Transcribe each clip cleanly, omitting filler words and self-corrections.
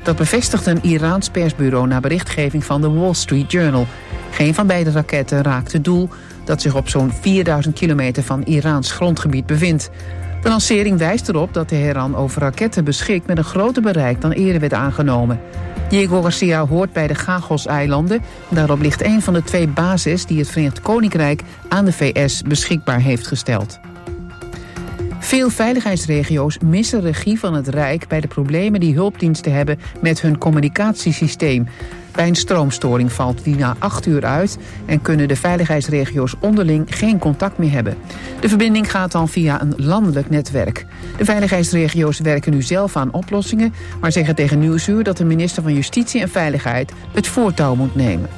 Dat bevestigt een Iraans persbureau na berichtgeving van de Wall Street Journal. Geen van beide raketten raakt het doel dat zich op zo'n 4000 kilometer van Iraans grondgebied bevindt. De lancering wijst erop dat Teheran over raketten beschikt met een groter bereik dan eerder werd aangenomen. Diego Garcia hoort bij de Chagos-eilanden. Daarop ligt een van de 2 bases die het Verenigd Koninkrijk aan de VS beschikbaar heeft gesteld. Veel veiligheidsregio's missen regie van het Rijk bij de problemen die hulpdiensten hebben met hun communicatiesysteem. Bij een stroomstoring valt die na 8 uur uit en kunnen de veiligheidsregio's onderling geen contact meer hebben. De verbinding gaat dan via een landelijk netwerk. De veiligheidsregio's werken nu zelf aan oplossingen, maar zeggen tegen Nieuwsuur dat de minister van Justitie en Veiligheid het voortouw moet nemen.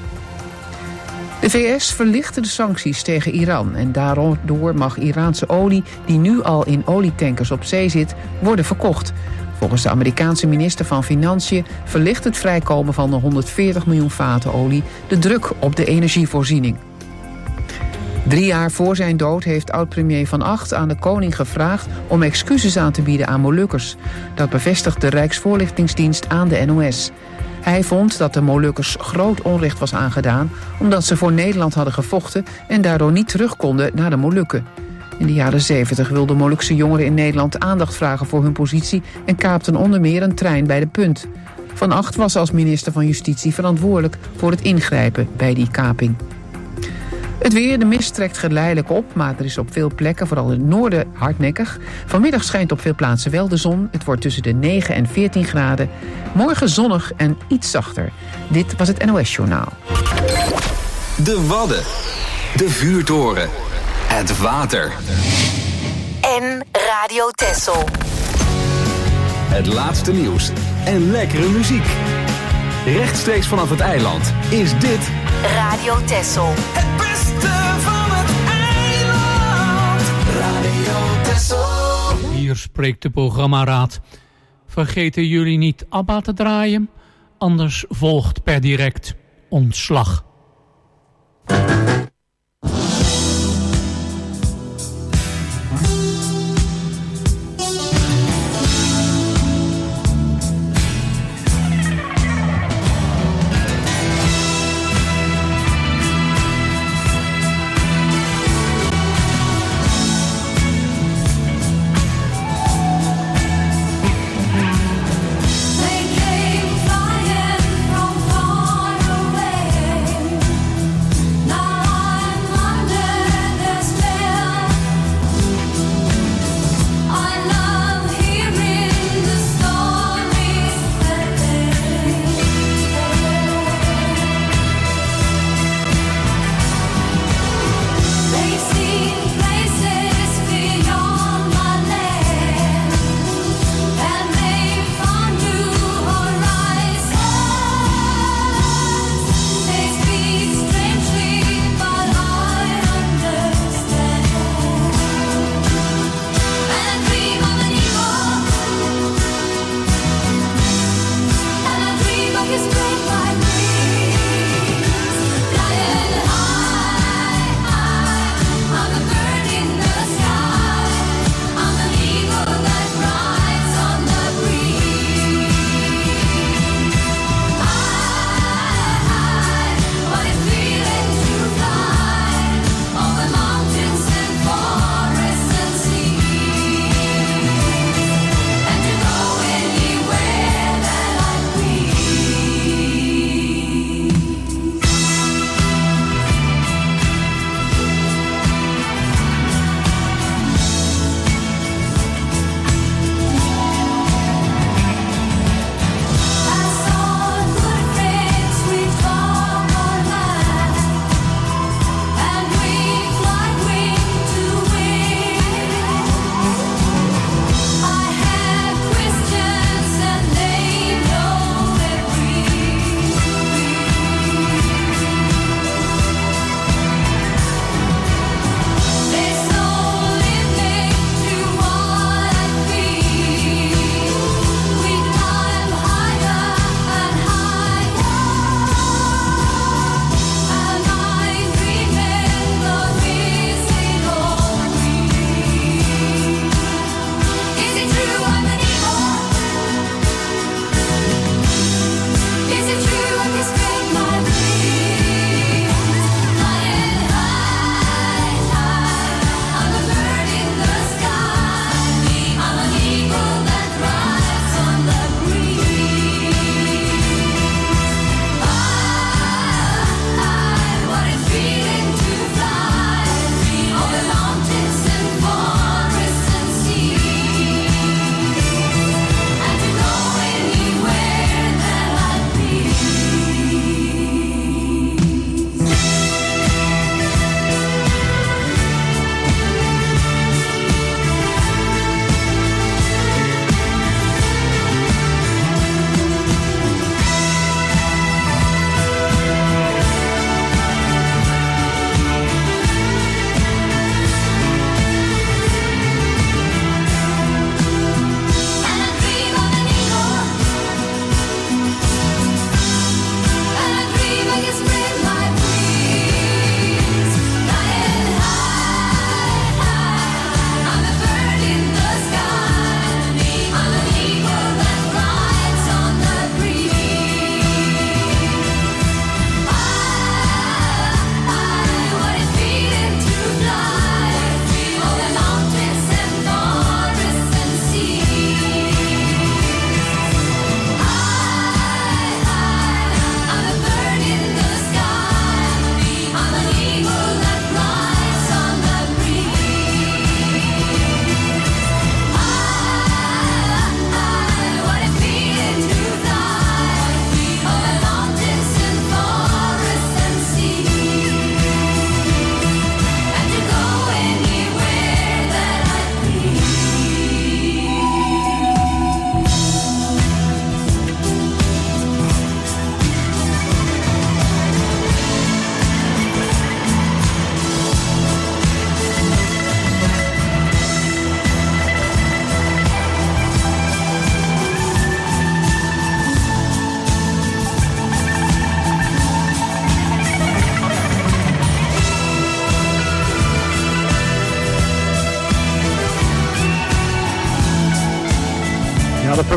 De VS verlichtte de sancties tegen Iran en daardoor mag Iraanse olie, die nu al in olietankers op zee zit, worden verkocht. Volgens de Amerikaanse minister van Financiën verlicht het vrijkomen van de 140 miljoen vaten olie de druk op de energievoorziening. 3 jaar voor zijn dood heeft oud-premier Van Agt aan de koning gevraagd om excuses aan te bieden aan Molukkers. Dat bevestigt de Rijksvoorlichtingsdienst aan de NOS. Hij vond dat de Molukkers groot onrecht was aangedaan omdat ze voor Nederland hadden gevochten en daardoor niet terug konden naar de Molukken. In de jaren 70 wilden Molukse jongeren in Nederland aandacht vragen voor hun positie en kaapten onder meer een trein bij de Punt. Van Agt was als minister van Justitie verantwoordelijk voor het ingrijpen bij die kaping. Het weer, de mist trekt geleidelijk op, maar er is op veel plekken, vooral in het noorden, hardnekkig. Vanmiddag schijnt op veel plaatsen wel de zon. Het wordt tussen de 9 en 14 graden. Morgen zonnig en iets zachter. Dit was het NOS Journaal. De Wadden. De vuurtoren. Het water. En Radio Texel. Het laatste nieuws en lekkere muziek. Rechtstreeks vanaf het eiland is dit Radio Texel. Het beste van het eiland. Radio Texel. Hier spreekt de programmaraad. Vergeten jullie niet ABBA te draaien? Anders volgt per direct ontslag. They came flying from far away.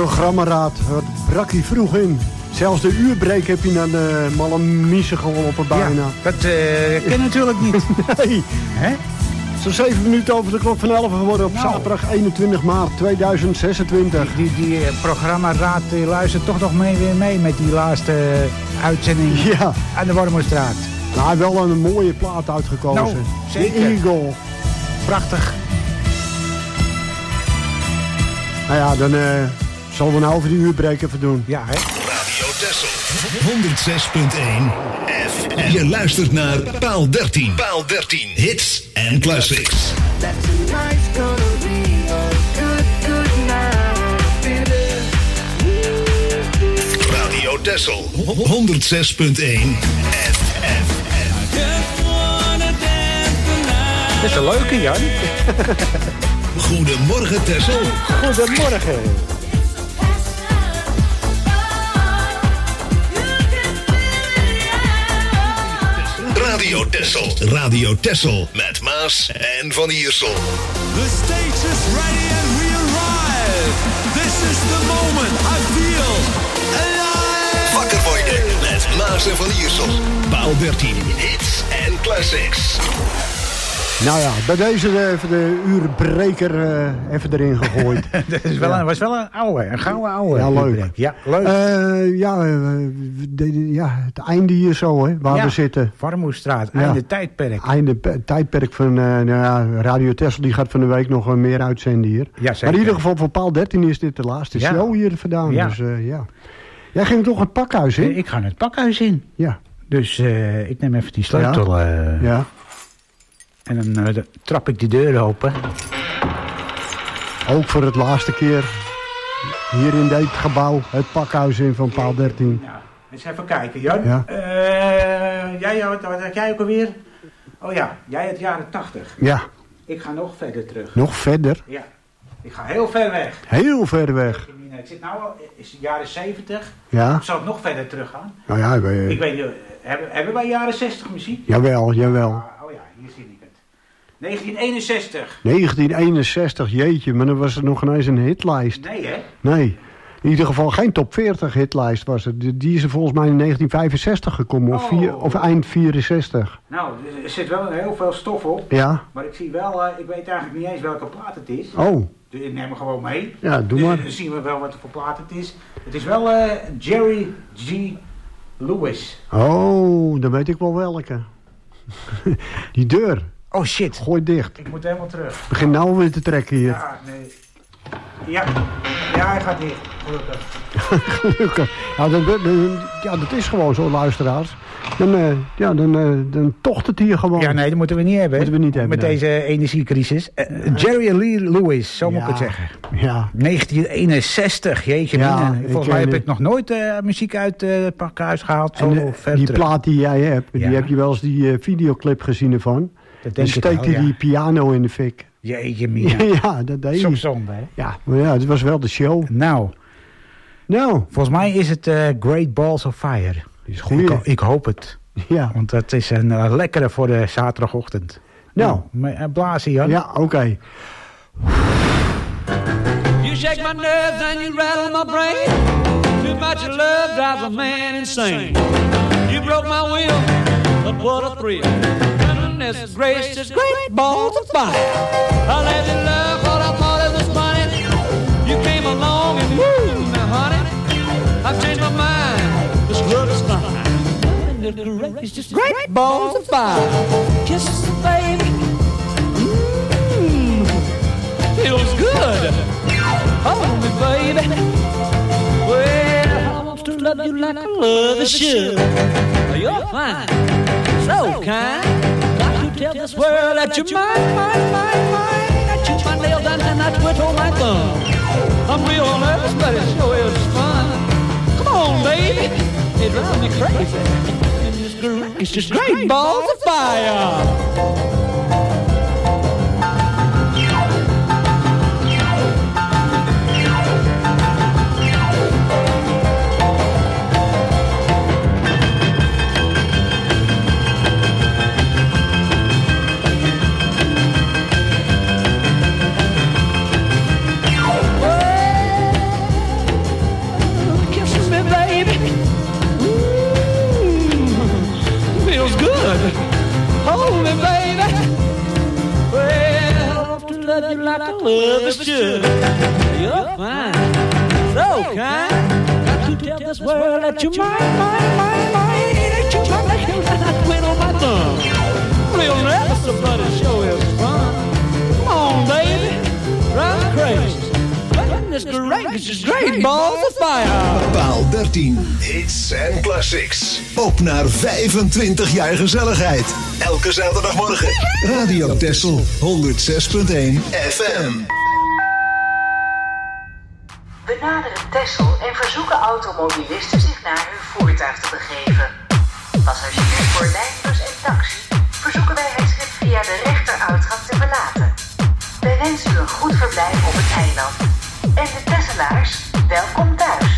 programmaraad. Wat brak hij vroeg in. Zelfs de uurbreak heb je naar de malle miezen geholpen bijna. Ja, dat ken natuurlijk niet. Nee. Hè? Zo'n 7 minuten over de klok van 11 geworden op zaterdag 21 maart 2026. Die programmaraad luistert toch nog weer mee met die laatste uitzending aan de Wormerstraat. Nou, hij heeft wel een mooie plaat uitgekozen. Nou, zeker. De Eagle. Prachtig. Nou ja, dan zullen we nou over die uurbreak even doen. Ja, hè? Radio Texel 106.1 FM. Je luistert naar Paal 13. Paal 13. Hits en classics. Radio Texel 106.1 FM. Dat is een leuke, Jan. Goedemorgen, Texel. Goedemorgen. Radio Texel. Radio Texel. Met Maas en Van Iersel. The stage is ready and we arrive. This is the moment I feel alive. Wakker worden met Maas en Van Iersel. Paal 13. Hits en classics. Nou ja, bij deze even de uurbreker even erin gegooid. Dat was wel een oude, een gouden oude. Ja, leuk. Uurbreak. Ja, leuk. Het einde hier zo, hè, waar we zitten. Warmoestraat, einde tijdperk. Einde tijdperk van Radio Texel, die gaat van de week nog meer uitzenden hier. Ja, zeker. Maar in ieder geval voor Paal 13 is dit de laatste show hier vandaan. Ja. Dus ja. Jij ging toch het pakhuis in? Ik ga het pakhuis in. Ja. Dus ik neem even die sleutel. Ja. En dan trap ik die deur open. Ook voor het laatste keer hier in dit gebouw, het pakhuis in van Paal 13. Ja, eens even kijken, Jan. Ja. Wat had jij ook alweer? Oh ja, jij het jaren 80. Ja. Ik ga nog verder terug. Nog verder? Ja. Ik ga heel ver weg. Heel ver weg. Ik zit nou al, is het jaren 70. Ja. Ik zal het nog verder terug gaan. Nou ja, Ik weet niet, hebben wij jaren 60 muziek? Jawel. Oh ja, hier zie ik het. 1961. 1961, jeetje, maar dan was er nog ineens een hitlijst. Nee, hè? Nee. In ieder geval geen top 40 hitlijst was het. Die is er volgens mij in 1965 gekomen, of eind 64. Nou, er zit wel heel veel stof op. Ja. Maar ik zie wel, ik weet eigenlijk niet eens welke plaat het is. Oh. Dus ik neem hem gewoon mee. Ja, doe maar. Dan zien we wel wat voor plaat het is. Het is wel Jerry G. Lewis. Oh, dan weet ik wel welke. Die deur. Oh shit. Gooi dicht. Ik moet helemaal terug. Begin nou weer te trekken hier. Ja, nee. Ja, hij gaat dicht. Gelukkig. Gelukkig. Ja, dat is gewoon zo, luisteraars. Dan tocht het hier gewoon. Ja, nee, dat moeten we niet hebben. Moeten we niet hebben, met deze energiecrisis. Jerry Lee Lewis, zo moet ik het zeggen. Ja. 1961, jeetje mina. Volgens mij heb ik nog nooit muziek uit het pakhuis gehaald. Zo ver die terug. plaat die jij hebt, die heb je wel eens die videoclip gezien ervan. Dan steekt hij die piano in de fik. Jeetje mina. Ja, dat deed hij. Soms zonde, hè? Ja, maar ja, het was wel de show. Nou, volgens mij is het Great Balls of Fire. Is goed. Ik hoop het. Ja. Want dat is een lekkere voor de zaterdagochtend. Nou. Blazen, Jan. Ja, oké. You shake my nerves and you rattle my brain. Too much love drives a man insane. You broke my will, but what a thrill. Goodness gracious, great balls of fire. I let you love what I thought it was funny. You came along and woo, now honey, I've changed my mind. This love is fine. Goodness gracious, great balls of fire. Kisses, baby. Feels good. Hold me, baby. Well, I want to love you like I love a should. You're fine, so kind. Got to tell this world that you're mine. I chew my nails and I twiddle my thumb. I'm real nervous, but it sure is fun. Come on, baby. It drives me crazy. It's just great balls of fire. like a lover should. You're fine, so kind. Got to tell this world that you're mine. Ain't you mine like you quit on my thumb. We'll never somebody show us fun. Come on, baby, drive me crazy. This is great, balls of fire. Paal 13, hits en classics. Op naar 25 jaar gezelligheid. Elke zaterdagmorgen. Radio Texel 106.1 FM. We naderen Texel en verzoeken automobilisten zich naar hun voertuig te begeven. Passagiers voor lijnbus en taxi verzoeken wij het schip via de rechteruitgang te verlaten. Wij wensen u een goed verblijf op het eiland. En de Tesselaars, welkom thuis.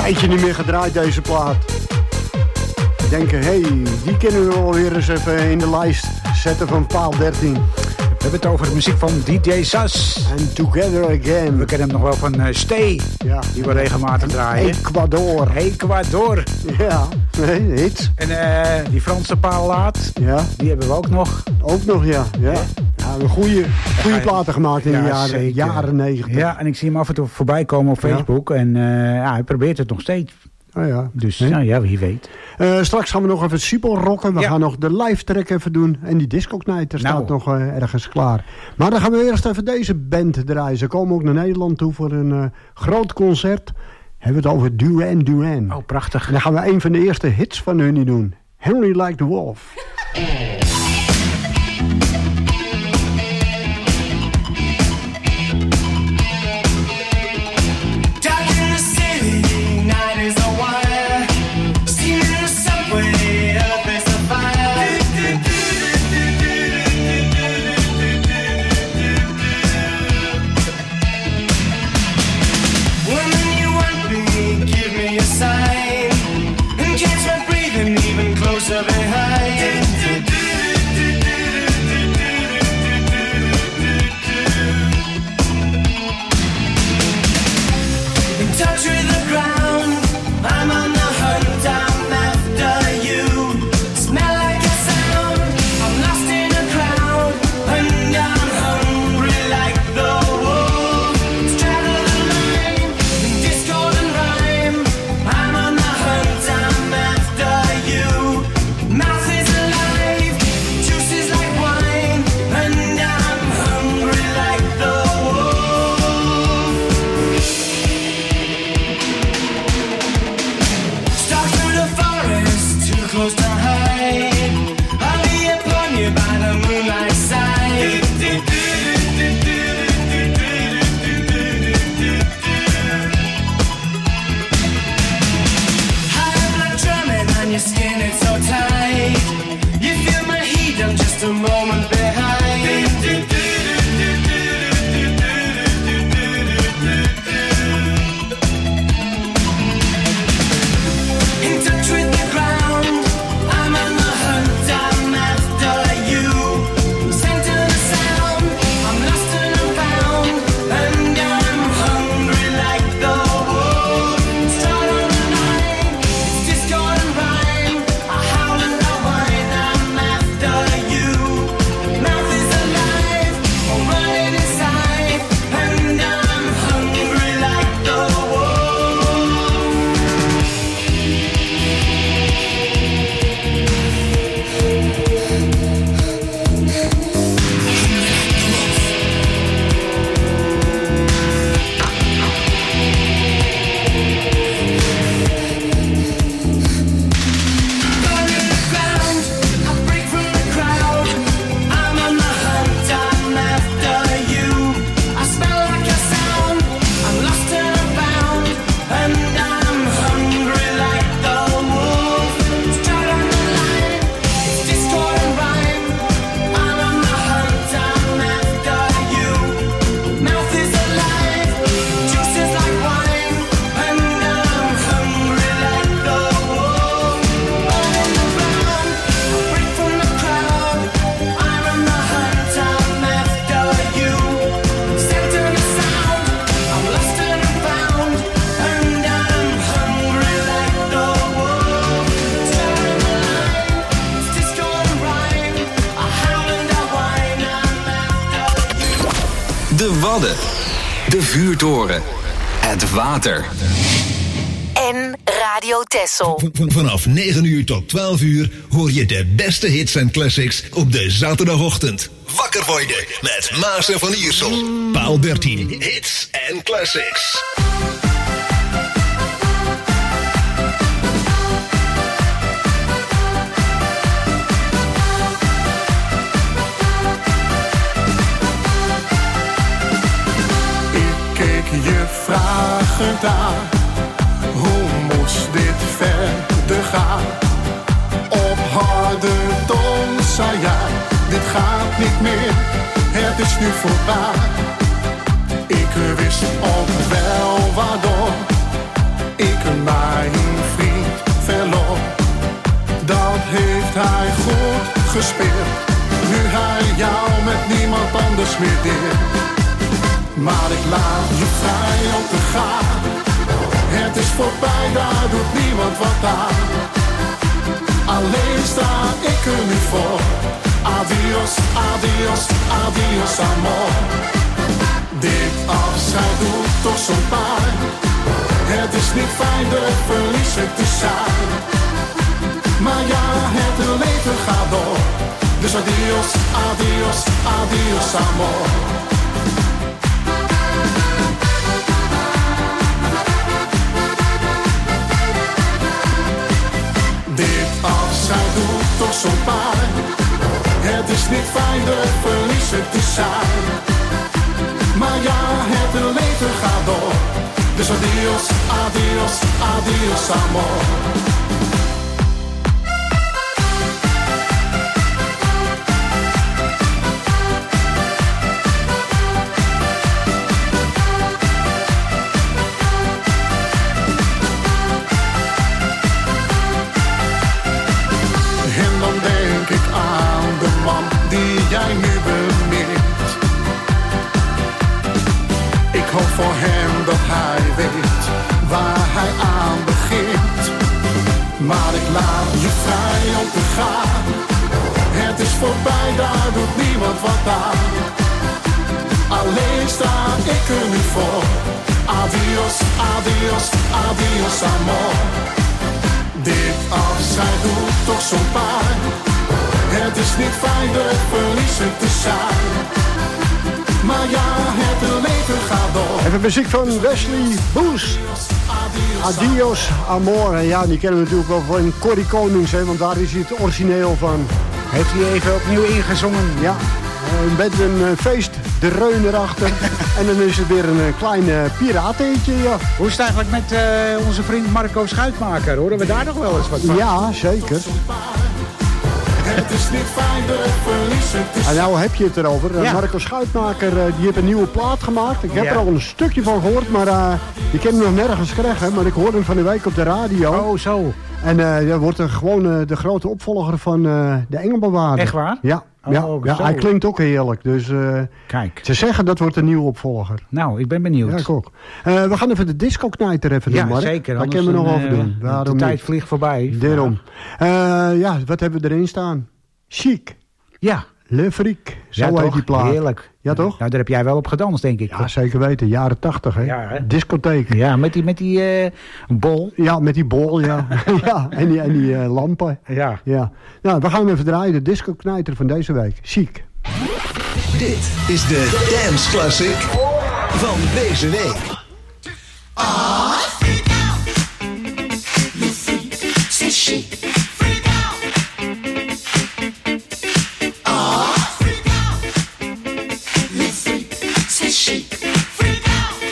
tijdje niet meer gedraaid, deze plaat. Denken, hé, die kunnen we wel weer eens even in de lijst zetten van paal 13. We hebben het over de muziek van DJ Sas. And Together Again. We kennen hem nog wel van Stay. Ja. Die we regelmatig draaien. Ecuador. Ja, hits. En die Franse paalaat. Ja. Die hebben we ook nog. Ook nog, ja. Ja, een goede platen gemaakt in de jaren 90. Ja, en ik zie hem af en toe voorbij komen op Facebook. En hij probeert het nog steeds. Oh ja. Dus wie weet. Straks gaan we nog even Sipel rocken. We gaan nog de live track even doen. En die disco-knijter staat nog ergens klaar. Maar dan gaan we eerst even deze band draaien. Ze komen ook naar Nederland toe voor een groot concert. Hebben we het over Duran Duran. Oh, prachtig. En dan gaan we een van de eerste hits van hun doen. Henry Like the Wolf. De vuurtoren. Het water. En Radio Texel. Vanaf 9 uur tot 12 uur hoor je de beste hits en classics op de zaterdagochtend. Wakker worden met Maas en Van Iersel. Paal 13. Hits en classics. Je vragend aan, hoe moest dit verder gaan? Op harde toon zei jij, dit gaat niet meer, het is nu voorbij. Ik wist ook wel waardoor, ik maak hij een vriend verloor. Dat heeft hij goed gespeeld. Nu hij jou met niemand anders meer deelt. Maar ik laat je vrij om te gaan. Het is voorbij, daar doet niemand wat aan. Alleen sta ik er nu voor. Adios, adios, adios amor. Dit afscheid doet toch zo'n pijn. Het is niet fijn de verliezer te zijn. Maar ja, het leven gaat door. Dus adios, adios, adios amor. Dit afscheid doet toch zo'n pijn. Het is niet fijn de verliezer te zijn. Maar ja, het leven gaat door. Dus adios, adios, adios amor. En dan denk ik aan de man die jij nu bemint. Ik hoop voor hem dat hij weet waar hij aan begint. Maar ik laat je vrij om te gaan. Het is voorbij, daar doet niemand wat aan. Alleen sta ik er nu voor. Adios, adios, adios amor. Dit afscheid doet toch zo'n pijn. Het is niet fijn de verliezer te zijn. Maar ja, het leven gaat door. Even muziek van Wesley Boos. Adios amor. En ja, die kennen we natuurlijk wel van Corrie Konings, hè, want daar is hij het origineel van. Heeft hij even opnieuw ingezongen? Ja. Met een feest, de reun erachter. En dan is het weer een klein pirateentje, ja. Hoe is het eigenlijk met onze vriend Marco Schuitmaker? Horen we daar nog wel eens wat van? Ja, zeker. Het is niet fijn de verliezer te zijn. En nou heb je het erover. Ja. Marco Schuitmaker, die heeft een nieuwe plaat gemaakt. Ik heb er al een stukje van gehoord, maar ik heb hem nog nergens gekregen. Maar ik hoorde hem van de week op de radio. Oh, zo. En dat wordt gewoon de grote opvolger van de Engelbewaarder. Echt waar? Ja. Oh, ja, hij klinkt ook heerlijk. Dus kijk. Ze zeggen dat wordt een nieuwe opvolger. Nou, ik ben benieuwd. Ja, ik ook. We gaan even de disco-knijter even doen, Mark. Ja, zeker. Daar kunnen we nog over doen. De tijd vliegt voorbij. Daarom. Ja, wat hebben we erin staan? Chic. Ja. Le Freak. Zo heet toch? die plaat. Heerlijk. Ja, toch? Nou, daar heb jij wel op gedanst, denk ik. Ja, zeker weten. Jaren 80, hè? Ja, hè? Discotheek. Ja, met die bol. Ja, met die bol, ja. Ja, en die lampen. Ja. Ja. Nou, we gaan even draaien. De disco-knijter van deze week. Chic. Dit is de Dance Classic van deze week. Freak out. Le freak, c'est chic. Freak out. Freak out. Le freak, c'est chic. Freak out.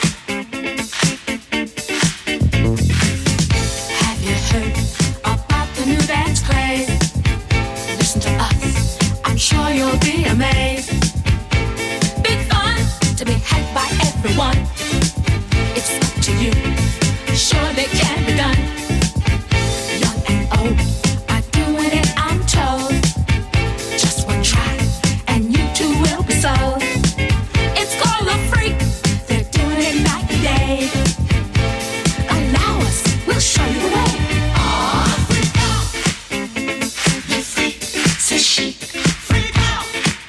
Have you heard about the new dance craze? Listen to us, I'm sure you'll be amazed. Big fun to be had by everyone. It's up to you. Sure they can be done. Young and old are doing it, I'm told. Just one try and you too will be sold. It's called a freak. They're doing it night and day. Allow us, we'll show you the way. Freak out. The freak, c'est chic. Freak out.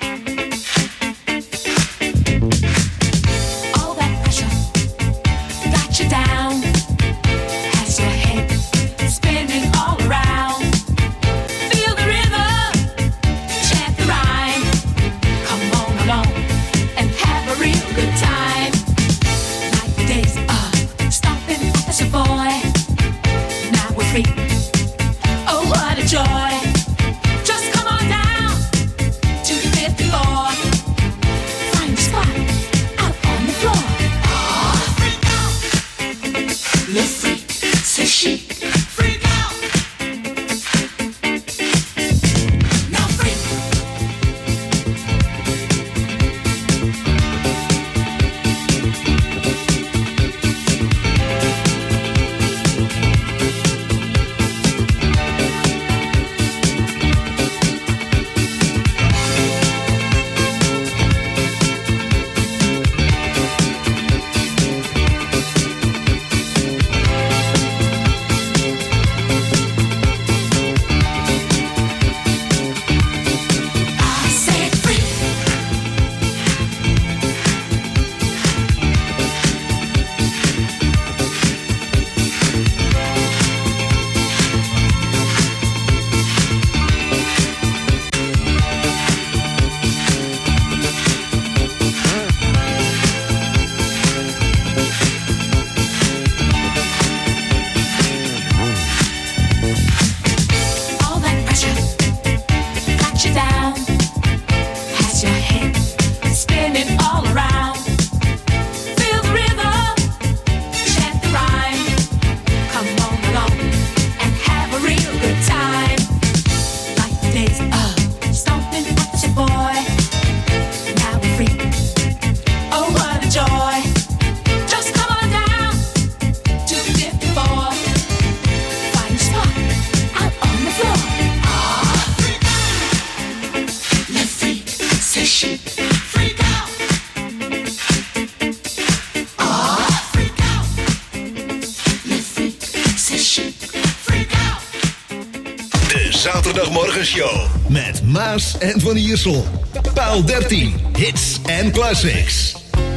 All that pressure got you down. Has your head spinning all around. Feel the rhythm, chant the rhyme. Come on along and have a real good time. Like the days of stomping at the Savoy. Now we're free. Oh, what a joy. Just come on down to the 5th floor. Find a spot out on the floor. Freak out. Le freak, c'est chic. Freak out. Now freak. zaterdagmorgenshow met Maas en Van Iersel. Paal 13, hits en classics.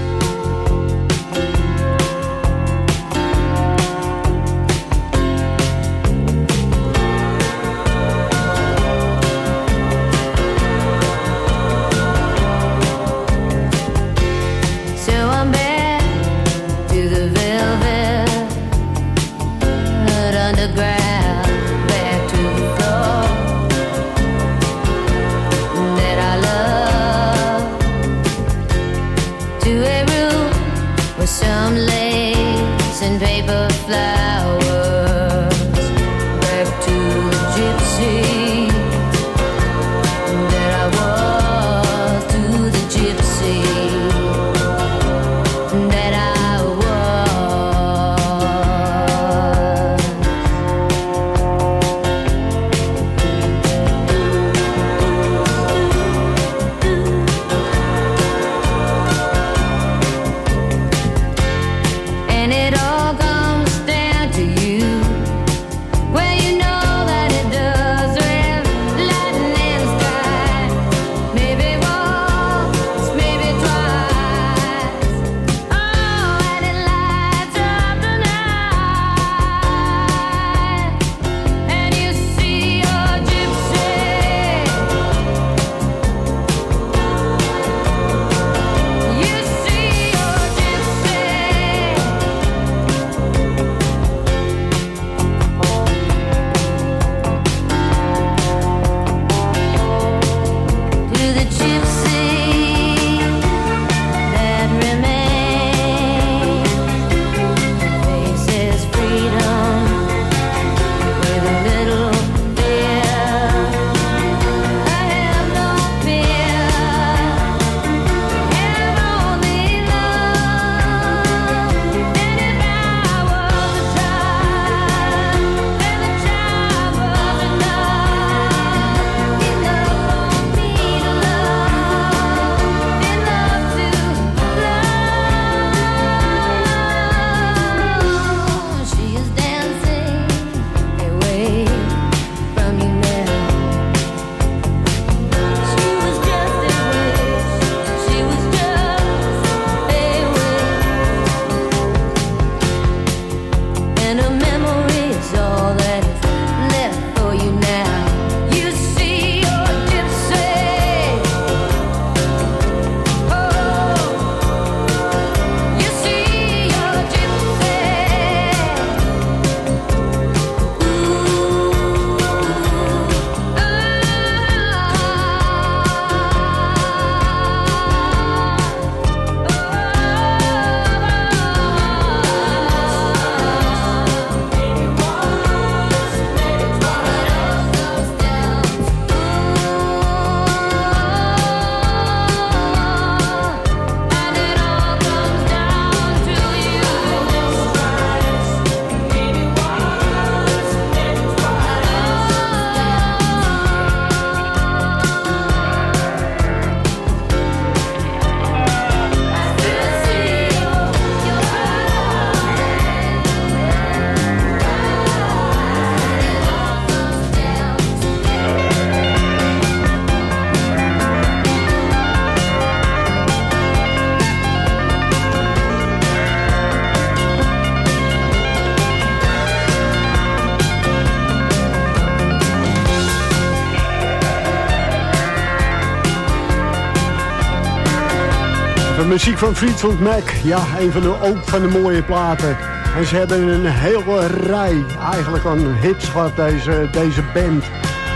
Muziek van Fleetwood Mac. Ja, ook van de mooie platen. En ze hebben een hele rij eigenlijk aan hits gehad, deze band.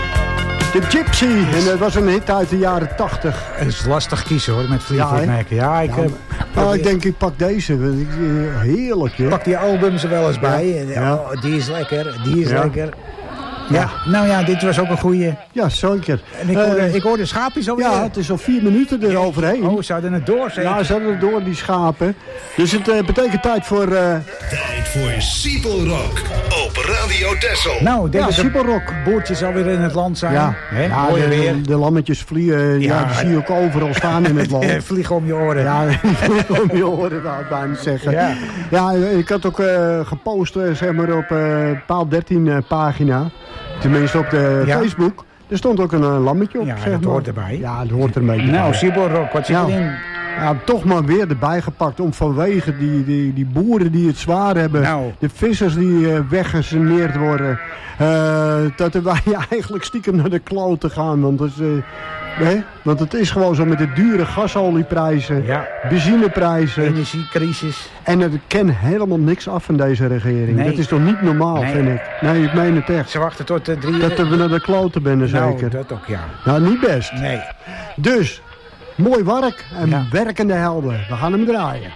The Gypsy. En dat was een hit uit de jaren 80. Het is lastig kiezen hoor, met Fleetwood Mac. Ja, ik denk ik pak deze. Heerlijk, hè? Pak die albums er wel eens bij. Ja. Oh, die is lekker, die is lekker. Ja, nou ja, dit was ook een goeie. Ja, zeker. En ik hoorde schaapjes alweer. Ja, het is al 4 minuten eroverheen. Oh, ze hadden het door, zeker? Ja, ze hadden het door, die schapen. Dus het betekent tijd voor... Tijd voor Siepel Rock op Radio Texel. Nou, ik denk dat Siepel Rock. Boertjes alweer in het land zijn. Ja, mooi weer. De lammetjes vliegen. Ja, die zie je ook overal staan in het land. Vliegen om je oren. Ja, vliegen om je oren, wou ik bijna zeggen. Ja, ik had ook gepost, zeg maar, op Paal 13 pagina. Tenminste op de Facebook. Er stond ook een lammetje op, Ja, zeg dat maar. hoort erbij. Ja, dat hoort er een beetje bij. Nou, Siborok, wat zit erin? Ja, toch maar weer erbij gepakt om vanwege die boeren die het zwaar hebben. Nou. De vissers die weggesaneerd worden. Dat wij eigenlijk stiekem naar de kloten gaan. Want het is gewoon zo met de dure gasolieprijzen, benzineprijzen. Energiecrisis. En er ken helemaal niks af van deze regering. Nee. Dat is toch niet normaal, vind ik. Nee, ik meen het echt. Ze wachten tot de 3... Dat we naar de kloten binnen, zeker. Nou, dat ook, ja. Nou, niet best. Nee. Dus, mooi werk en werkende helden. We gaan hem draaien.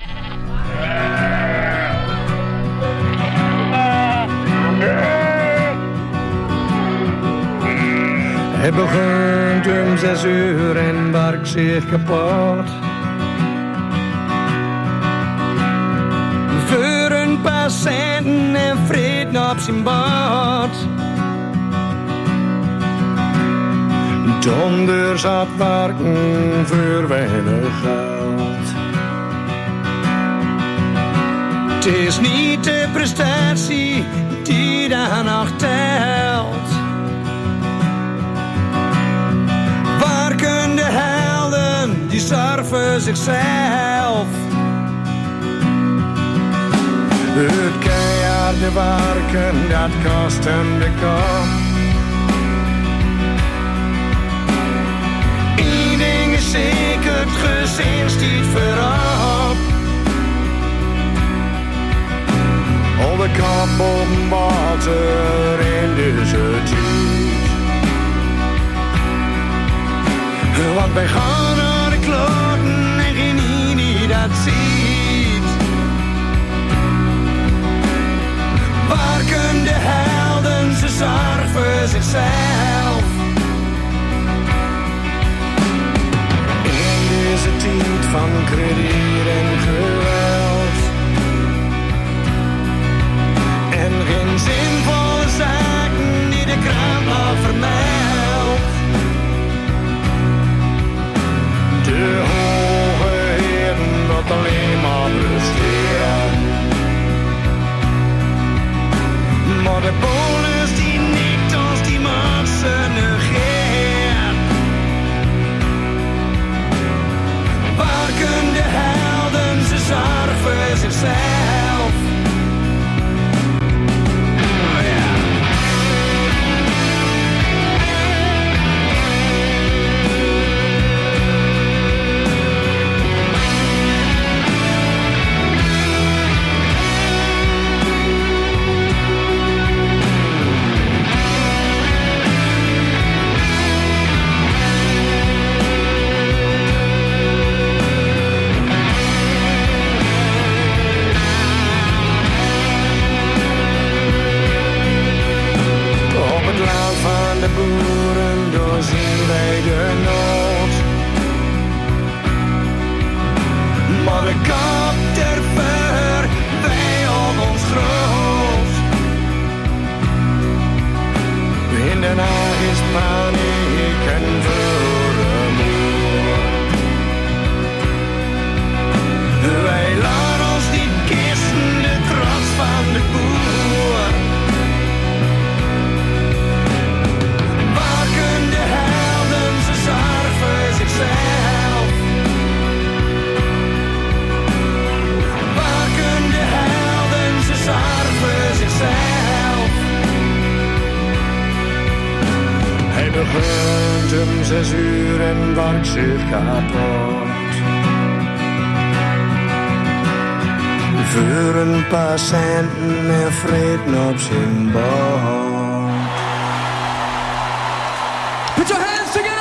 Het begint om 6 uur en werkt zich kapot. Voor een paar centen en vreten op zijn bord. Donder zat werken voor weinig geld. Het is niet de prestatie die daar nog telt. Werkende helden, die surfen zichzelf. Het keiharde werken, dat kost hem de kop. Eén ding is zeker, het gezin stiet voorop. Op de kop op water in deze tijd. Want wij gaan naar de kloten en geen die dat ziet. Werkende helden, ze zorgen zichzelf. In deze tijd van krediet en geweld. En geen zinvolle zaken die de krant nog vermeldt. De hoge heren wat alleen maar presteren. Maar de bonus die nikt als die mensen negeert. Werkende helden, ze zorgen zichzelf. De boeren doorzien wij de nood. Maar de kop der ver, wij op ons groot. In Den Haag is paniek en vermoed. Wij laten ons niet kisten, de trots van de boer. Zichzelf. Werkende helden, ze zorgen zichzelf. Hij begint om 6 uur en werkt zich kapot. Voor een paar centen en vreten op zijn bord. Put your hands together!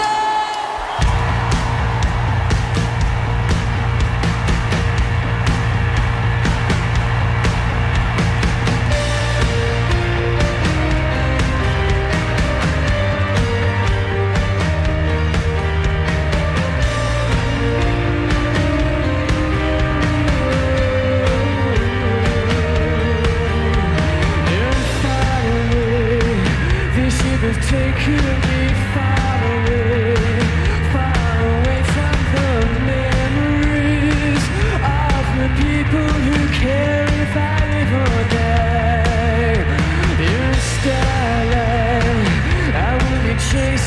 Styling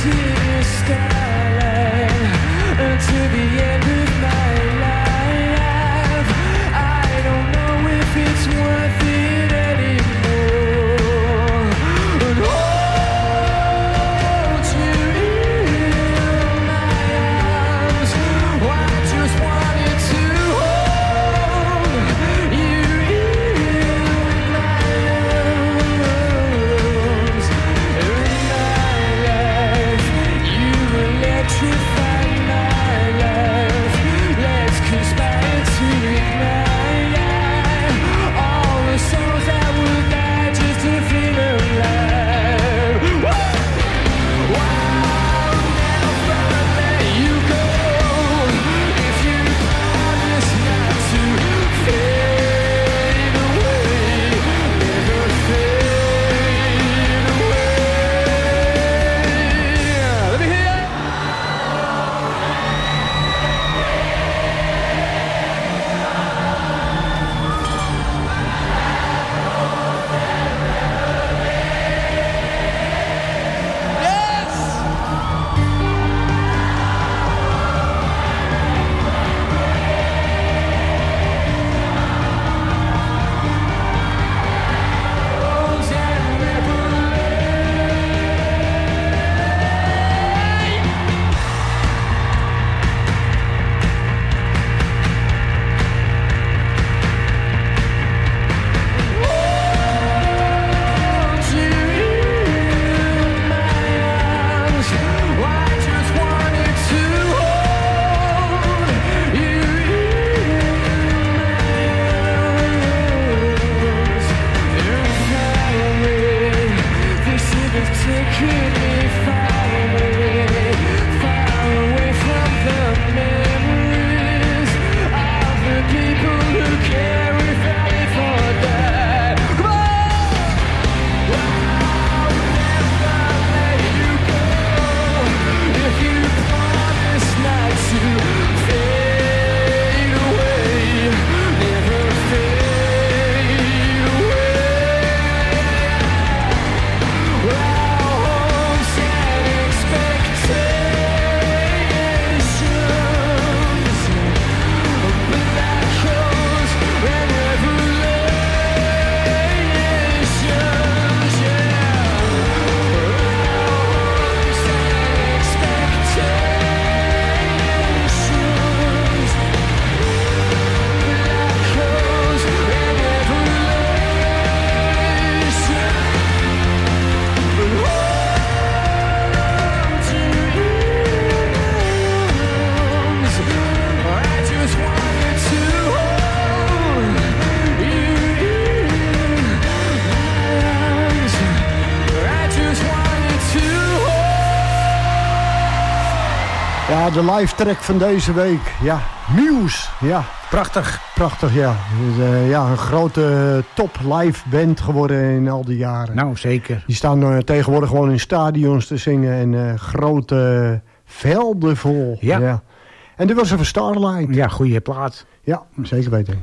Ja, de live track van deze week. Ja, Muse. Ja, prachtig. Prachtig, ja. Dus, ja, een grote top live band geworden in al die jaren. Nou, zeker. Die staan tegenwoordig gewoon in stadions te zingen en grote velden vol. Ja. Ja. En dit was even Starlight. Ja, goede plaat. Ja, zeker weten.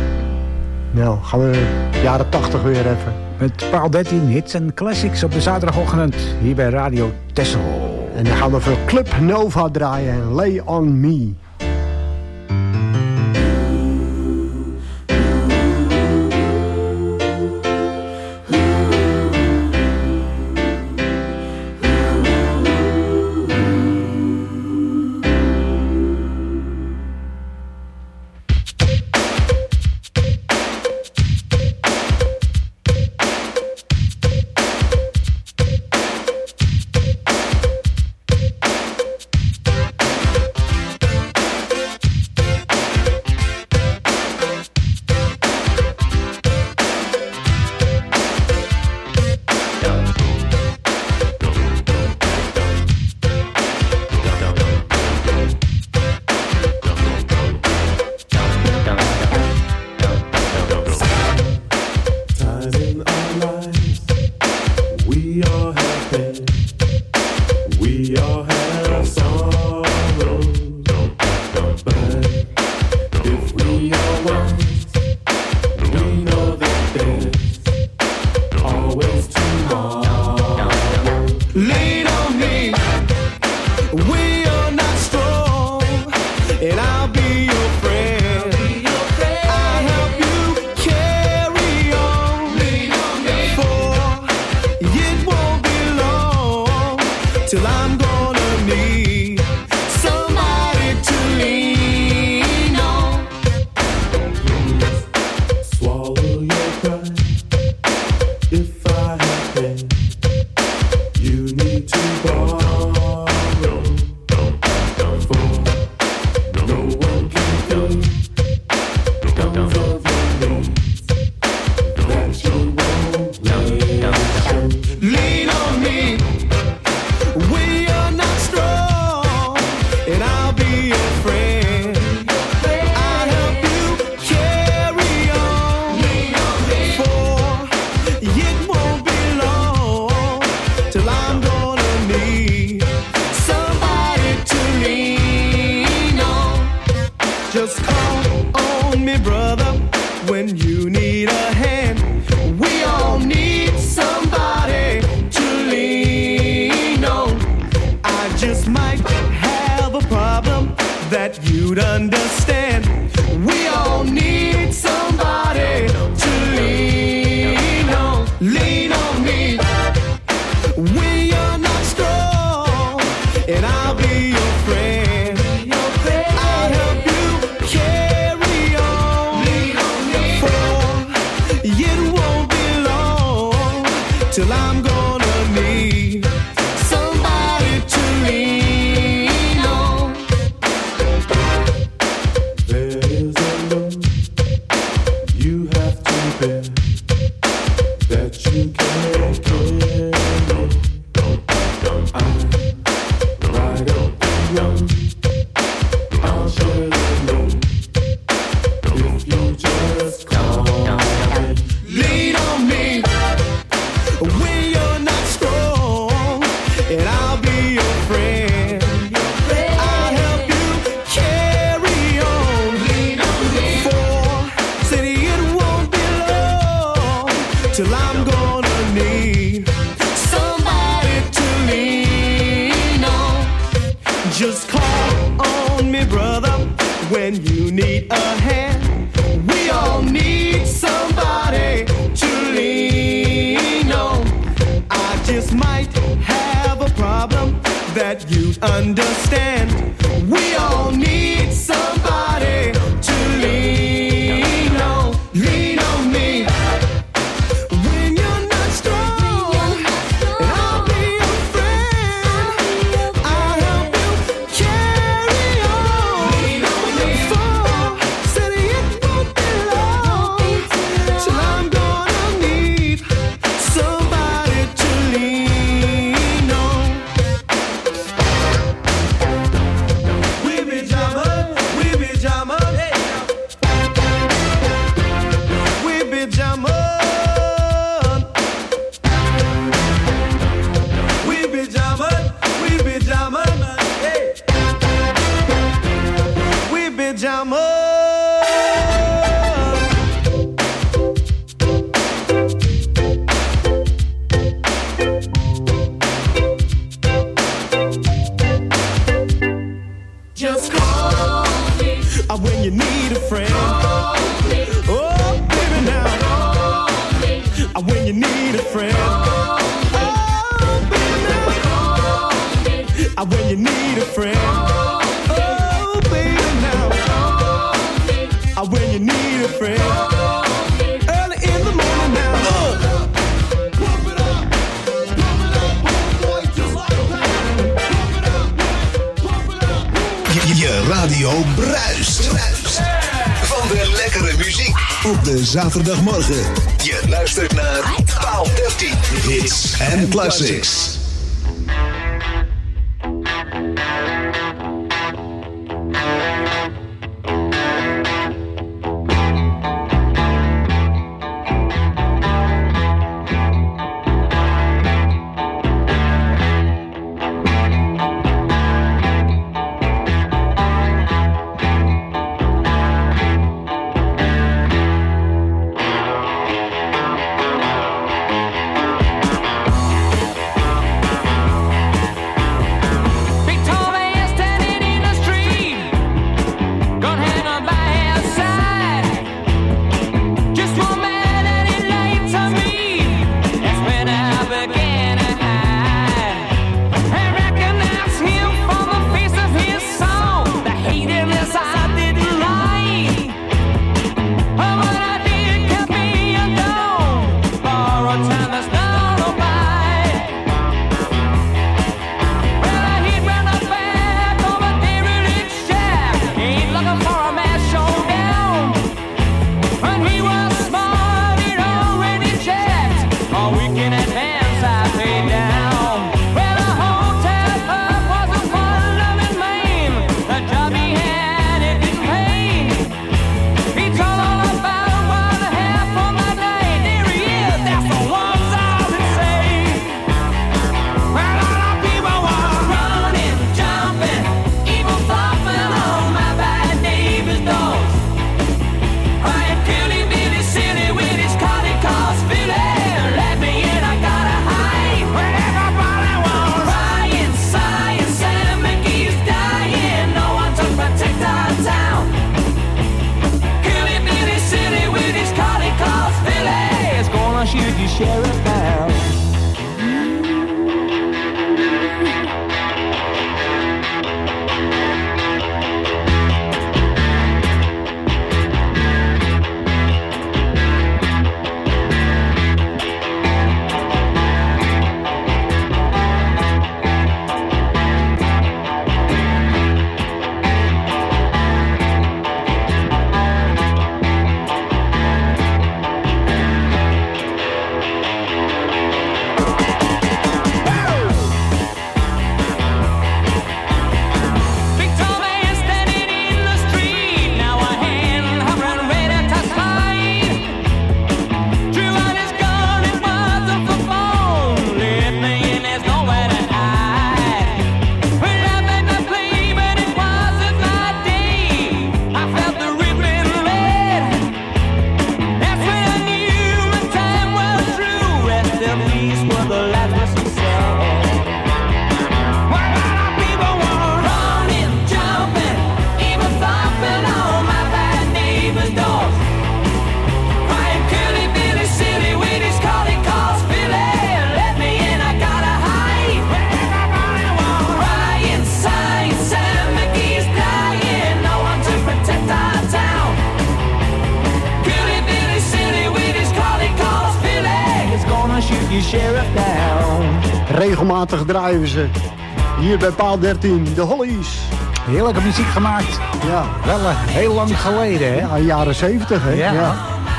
Nou, gaan we jaren 80 weer even. Met Paal 13 hits en classics op de zaterdagochtend hier bij Radio Texel. En dan gaan we voor Club Nova draaien en Lay On Me. Lean on me. till I'm gonna need somebody to lean on. Swallow your pride. If I have pain, you need to borrow. For no one can fill guns of your needs that you won't lean on me when you're not strong, and I'll be your friend. I'll help you carry on. For it won't be long till I'm gonna need somebody to lean on. Just call on me, brother, when you need a hand. We all need somebody to lean on. I just might have a problem that you'd understand. We all need somebody to lean on. Lean on me when you're not strong, and I'll be your friend. I'll help you carry on. For it won't be long till I'm gonna need somebody to lean on. There is a load you have to bear that you can't carry. I'm right up the road. I'll share the load if you just call me. Lean on me when you're not strong, and I'll be your friend. I'll help you carry on. For city it won't be long till I'm gonna need somebody to lean on. Just call on me, brother, when you need a hand. We all need somebody to lean on. I just might have a problem that you understand. We all need somebody to lean on. Lean on me when you're not strong, and I'll be your friend. I'll help you carry on. For city it won't be long till I'm gonna need somebody to lean on. We be jamming, we be jamming, hey. We be jamming, we be jamming, we be jamming, hey. We be jamming. Just call me when you need a friend. Oh, baby, now. When you need a friend. Oh, baby, now. When you need a friend. Oh, baby, now. When you need a friend. Early in the morning now. Pump it up, homeboy, just like that. Pump it up. Je radio bruist. Van de lekkere muziek op de zaterdagmorgen. Je luistert naar Paal 13. Hits en classics. your sheriff down. Regelmatig draaien we ze. Hier bij paal 13, de Hollies. Heerlijke muziek gemaakt. Ja. Wel heel lang geleden, hè? Ja, jaren 70, hè? Ja.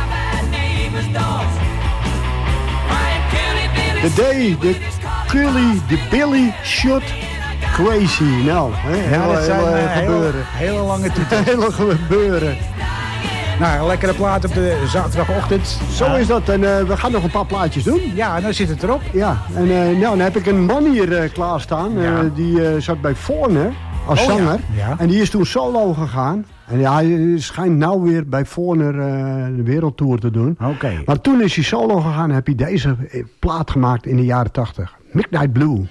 The Day, de Curly, de Billy Shot Crazy. Nou, hè? Ja, dat zijn gebeuren. hele lange titels. Hele gebeuren. Nou, een lekkere plaat op de zaterdagochtend. Zo is dat. En we gaan nog een paar plaatjes doen. Ja, dan zit het erop. Ja, en nou, dan heb ik een man hier klaarstaan. Die zat bij Foreigner als zanger. Ja. En die is toen solo gegaan. En ja, hij schijnt nou weer bij Foreigner de wereldtour te doen. Oké. Maar toen is hij solo gegaan en heb hij deze plaat gemaakt in de jaren 80. Midnight Blue.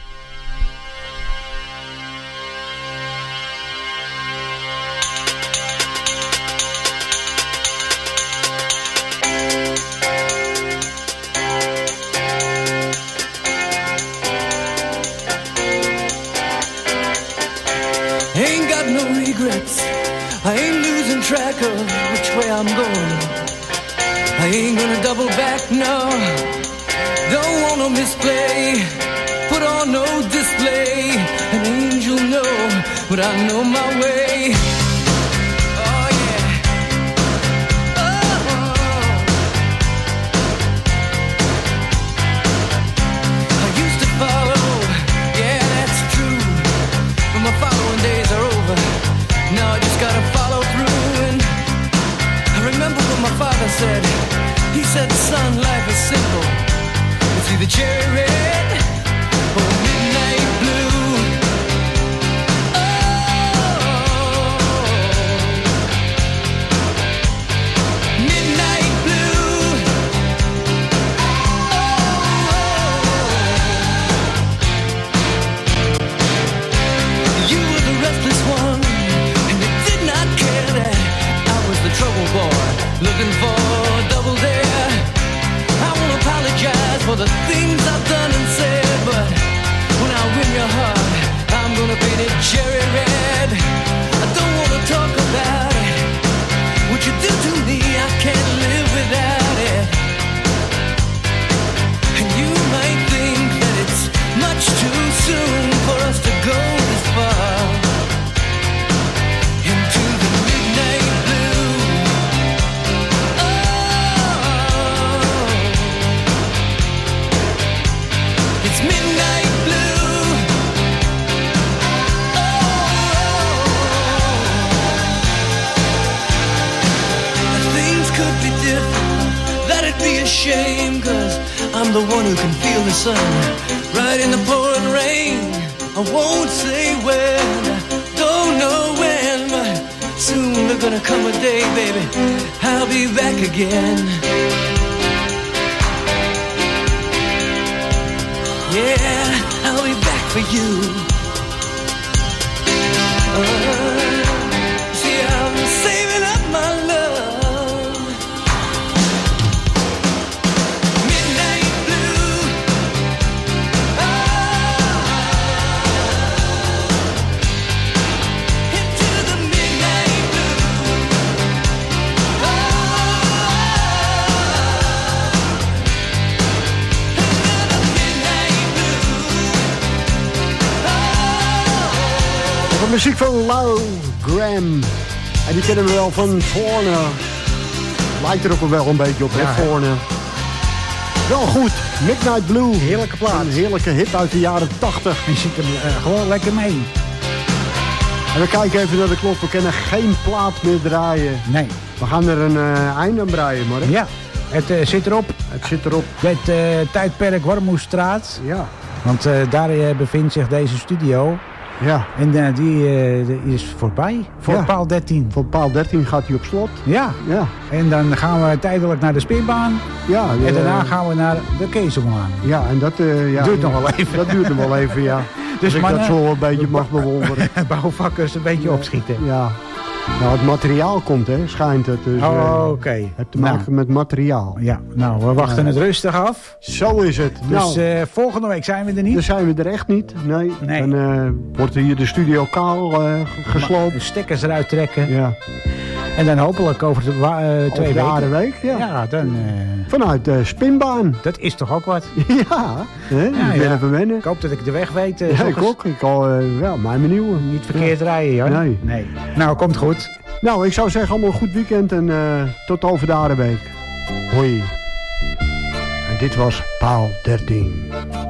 Ain't got no regrets. I ain't losing track of which way I'm going. I ain't gonna double back, no. Don't wanna misplay. Put on no display. An angel, no, but I know my way. Oh yeah. Oh. I used to follow. Yeah, that's true. But my following days are over. Now I just gotta follow through. And I remember what my father said. He said, son, life is simple. It's either cherry red or midnight blue. Oh, midnight blue. Oh, you were the restless one. Trouble boy, looking for double dare. I won't apologize for the things I've done and said, but when I win your heart, I'm gonna paint it cherry red. I don't wanna talk about it. What you do to me, I can't live without it. And you might think that it's much too soon for us to go this far into the midnight blue. Midnight blue. Oh, things could be different. That'd be a shame, 'cause I'm the one who can feel the sun right in the pouring rain. I won't say when, don't know when, but soon there's gonna come a day, baby, I'll be back again. Yeah, I'll be back for you. See, I'm saving up my love. Midnight blue. Into the midnight blue. De muziek van Lou Graham. En die kennen we wel van Foreigner. Lijkt er ook wel een beetje op, hè, Foreigner. Wel goed, Midnight Blue. Heerlijke plaat. Een heerlijke hit uit de jaren 80. Je ziet hem gewoon lekker mee. En we kijken even naar de klok. We kunnen geen plaat meer draaien. Nee. We gaan er een einde aan breien, maar. Ja, het zit erop. Het zit erop. Het tijdperk Warmoestraat. Ja. Want daar bevindt zich deze studio. Ja. En die is voorbij. Voor paal 13. Voor paal 13 gaat hij op slot. Ja. Ja. En dan gaan we tijdelijk naar de spinbaan. Ja. En daarna gaan we naar de Kezelbaan. Ja, en dat duurt nog wel even. Dat duurt nog wel even, ja. Dus ik dat zo een beetje mag bewonderen. Bouwvakkers een beetje opschieten. Ja. Nou, het materiaal komt, hè, schijnt het. Dus, oké. Het heeft te maken met materiaal. Ja, nou, we wachten het rustig af. Zo is het. Dus volgende week zijn we er niet. Dan zijn we er echt niet. Nee. Dan wordt hier de studio kaal gesloopt. De stekkers eruit trekken. Ja. En dan hopelijk over 2 weken. Week, ja. Ja, dan... Vanuit de spinbaan. Dat is toch ook wat? Ja, ik ben even wennen. Ik hoop dat ik de weg weet. Ja, ik ook. Ik al, mijn benieuwen. Niet verkeerd rijden, Jan. Nee. Nou, komt goed. Nou, ik zou zeggen allemaal een goed weekend en tot over de Aardeweek. Hoi. En dit was Paal 13.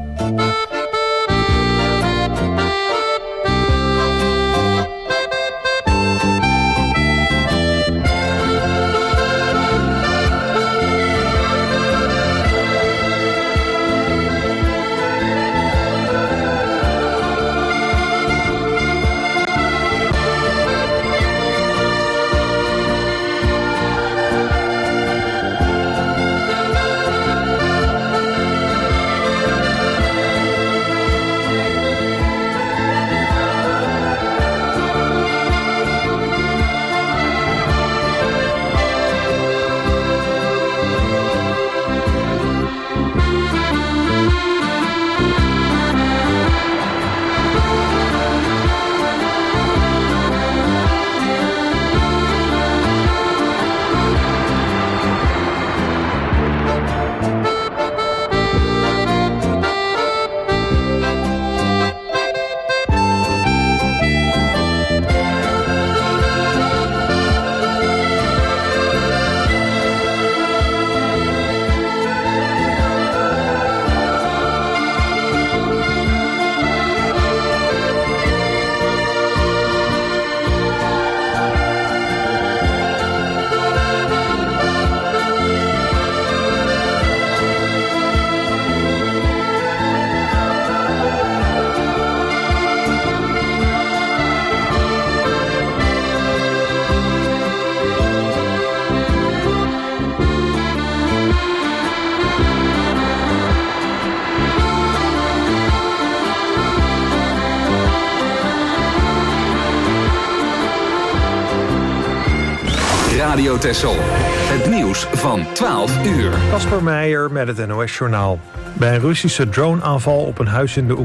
Radio Texel. Het nieuws van 12 uur. Kasper Meijer met het NOS-journaal. Bij een Russische droneaanval op een huis in de